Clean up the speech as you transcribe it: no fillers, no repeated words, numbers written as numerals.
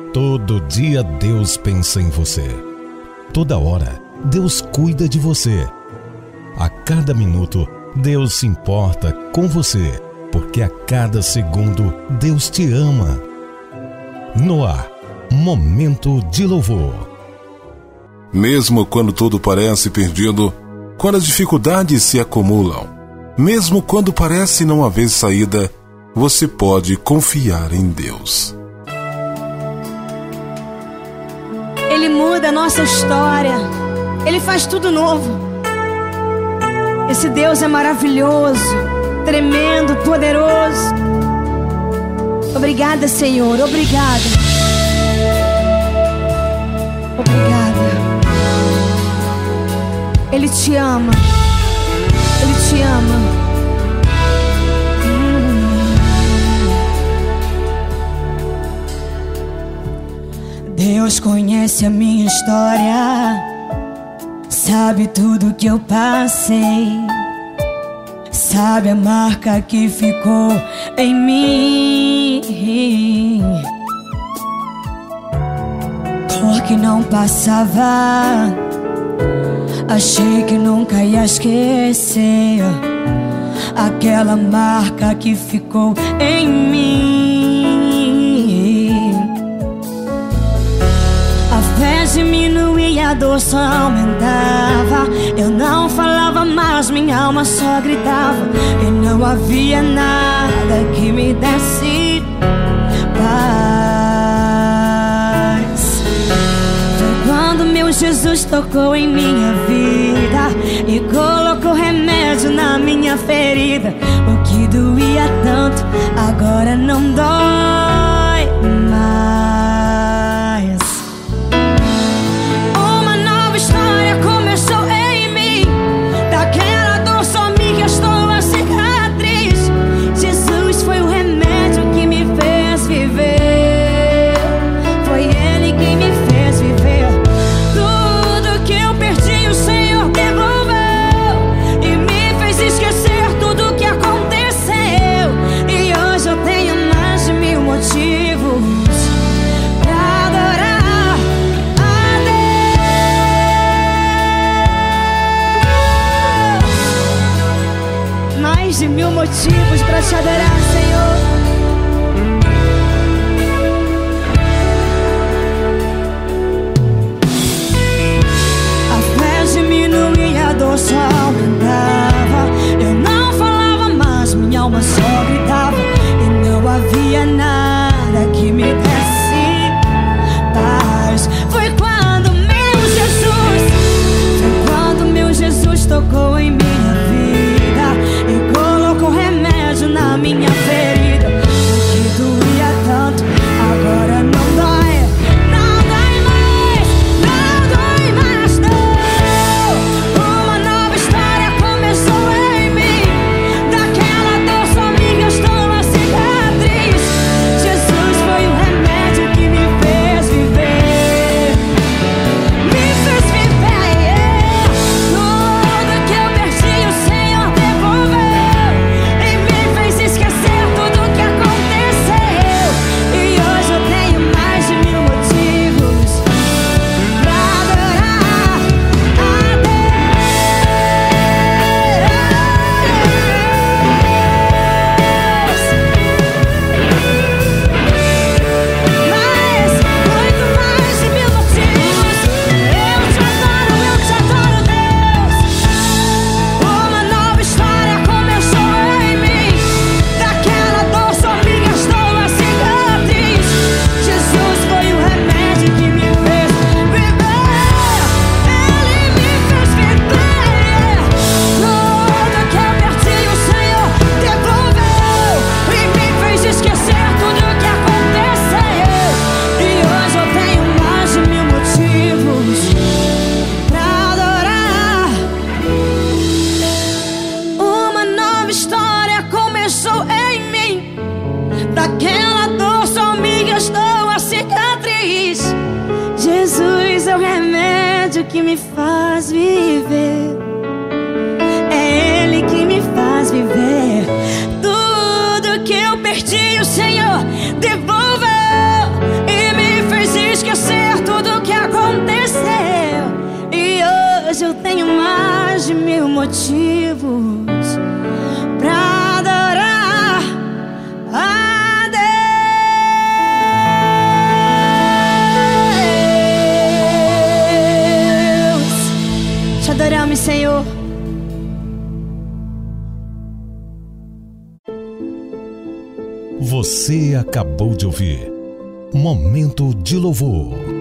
Todo dia Deus pensa em você. Toda hora Deus cuida de você. A cada minuto Deus se importa com você, porque a cada segundo Deus te ama. No ar, Momento de Louvor. Mesmo quando tudo parece perdido, quando as dificuldades se acumulam, mesmo quando parece não haver saída, você pode confiar em Deus. Ele muda a nossa história. Ele faz tudo novo. Esse Deus é maravilhoso, tremendo, poderoso. Obrigada, Senhor. Obrigada. Obrigada. Ele te ama. Ele te ama. Deus conhece a minha história, sabe tudo que eu passei, sabe a marca que ficou em mim. Dor que não passava, achei que nunca ia esquecer aquela marca que ficou em mim. A fé diminuía, a dor só aumentava. Eu não falava mais, minha alma só gritava. E não havia nada que me desse paz. Foi quando meu Jesus tocou em minha vida e colocou remédio na minha ferida. O que doía tanto agora não dói mais. De 1000 motivos para te adorar, Senhor. A fé diminuía, a dor só aumentava. Eu não falava mais, minha alma só gritava. E não havia nada que me desse paz. Foi quando meu Jesus tocou em minha vida e colocou remédio na minha ferida. O que doía tanto agora não dói. Não dói mais, não dói mais, não. Uma nova história começou em mim. Daquela dor só me gastou a cicatriz. Jesus foi o remédio que me fez viver. Me fez viver. Tudo que eu perdi o Senhor devolveu e me fez esquecer tudo que aconteceu. E hoje eu tenho mais de 1000 motivos pra adorar a Deus. Mas muito mais de 1000 motivos. Eu te adoro, Deus. Uma nova história começou em mim. Daquela dor só me gastou a cicatriz. Jesus foi o remédio que me fez viver. Ele me fez viver. Tudo que eu perdi o Senhor devolveu e me fez esquecer tudo o que aconteceu. E hoje eu tenho mais de 1000 motivos pra adorar. Uma nova história começou em mim. Daquela dor só me gastou a cicatriz. Jesus é o remédio que me faz viver. É Ele que me faz viver. Tudo que eu perdi o Senhor devolveu e me fez motivos pra adorar a Deus. Te adoramos, Senhor. Você acabou de ouvir Momento de Louvor